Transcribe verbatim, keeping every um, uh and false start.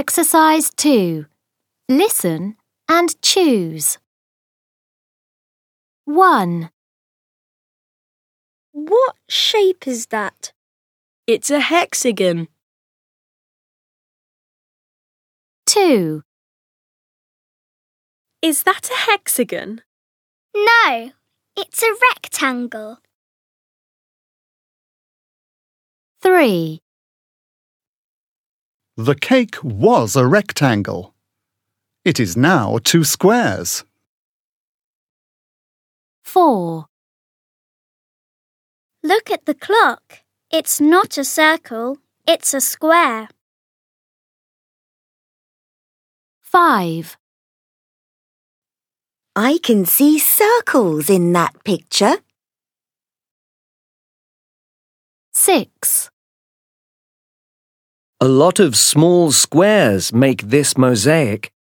Exercise two. Listen and choose. one. What shape is that? It's a hexagon. two. Is that a hexagon? No, it's a rectangle. three. The cake was a rectangle. It is now two squares. four. Look at the clock. It's not a circle, it's a square. five. I can see circles in that picture. six. A lot of small squares make this mosaic.